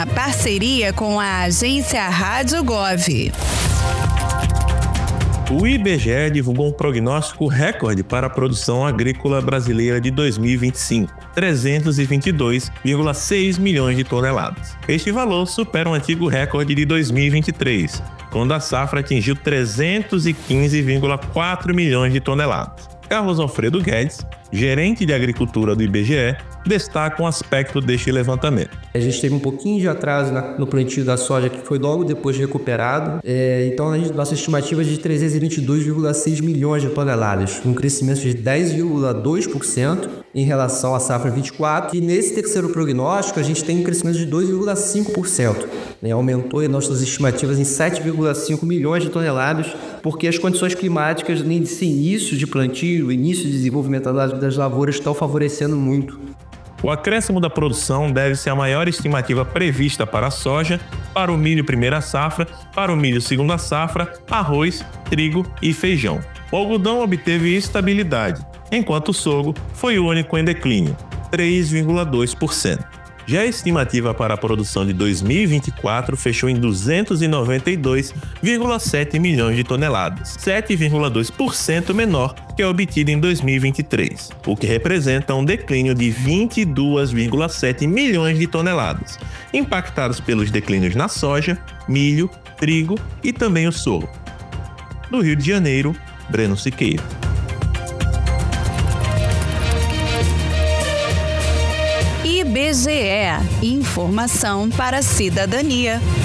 uma parceria com a agência Rádio Gov. O IBGE divulgou um prognóstico recorde para a produção agrícola brasileira de 2025, 322,6 milhões de toneladas. Este valor supera o antigo recorde de 2023, quando a safra atingiu 315,4 milhões de toneladas. Carlos Alfredo Guedes, gerente de agricultura do IBGE, destaca um aspecto deste levantamento. A gente teve um pouquinho de atraso no plantio da soja, que foi logo depois recuperado. Então, nossa estimativa é de 322,6 milhões de toneladas, um crescimento de 10,2% em relação à safra 24. E nesse terceiro prognóstico, a gente tem um crescimento de 2,5%. Aumentou nossas estimativas em 7,5 milhões de toneladas, porque as condições climáticas nesse início de plantio, início de desenvolvimento das lavouras estão favorecendo muito. O acréscimo da produção deve-se à maior estimativa prevista para a soja, para o milho primeira safra, para o milho segunda safra, arroz, trigo e feijão. O algodão obteve estabilidade, enquanto o sorgo foi o único em declínio, 3,2%. Já a estimativa para a produção de 2024 fechou em 292,7 milhões de toneladas, 7,2% menor que a obtida em 2023, o que representa um declínio de 22,7 milhões de toneladas, impactados pelos declínios na soja, milho, trigo e também o sorgo. Do Rio de Janeiro, Breno Siqueira. IBGE, informação para a cidadania.